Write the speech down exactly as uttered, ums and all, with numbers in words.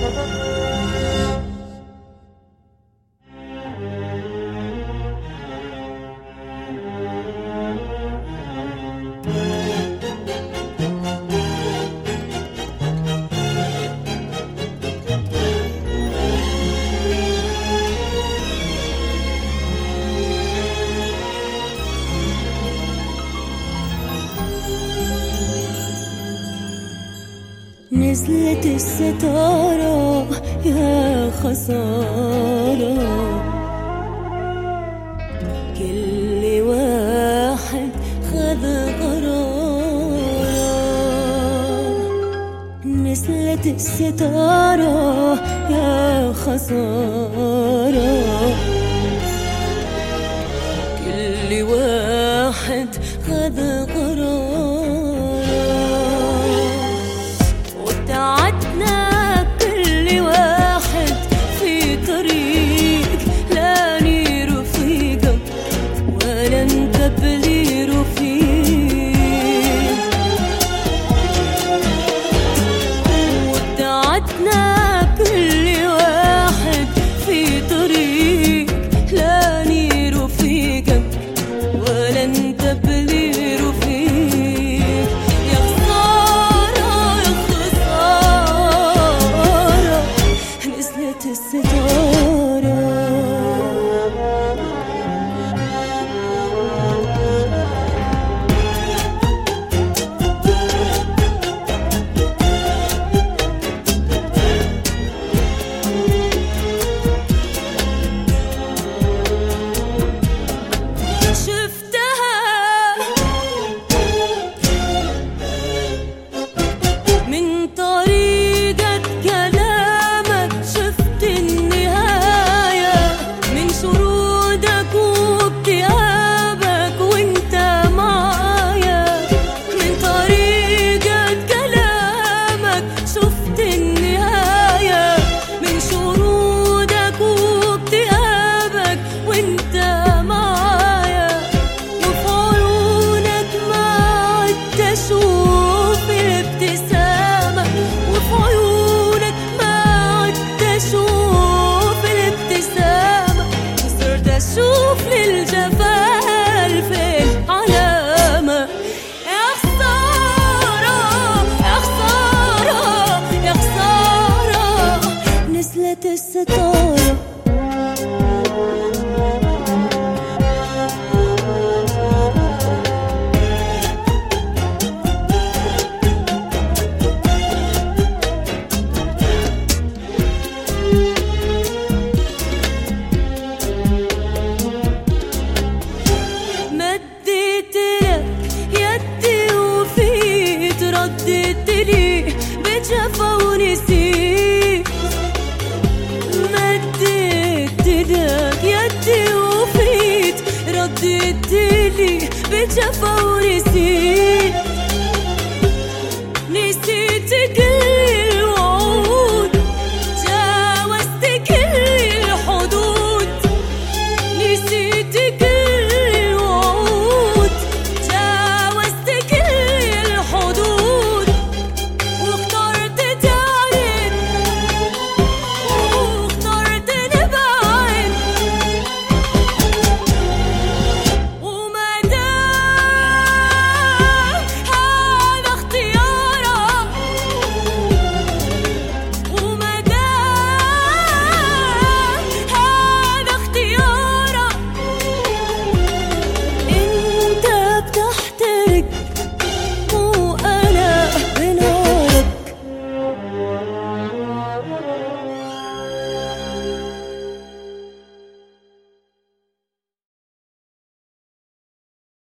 نزلت الستارة يا خسارة، كل واحد خذ قراره. نزلت الستارة يا خسارة، كل واحد خذ قراره. وابتعدنا كل واحد في طريق، لا لي رفيقك ولا انت بلي رفيق. وابتعدنا كل واحد في طريق، لا لي رفيقك ولا انت بلي رفيق. يا خسارة يا خسارة نزلت الستارة. من طريقة كلامك شفت النهاية، من شرودك واكتئابك وانت معايا. من طريقة كلامك شفت النهاية، من شرودك واكتئابك وانت معايا. وفي عيونك ما عدت اشوف الابتسامة، وفي عيونك ما عدت اشوف الابتسامة. وصرت اشوف للجفال في العلامة. يا خسارة يا خسارة يا خسارة نزلت الستارة. مديت لك يدي وفيت، رديت لي بجفا ونسيت. مديت لك يدي وفيت، رديت لي بجفا ونسيت.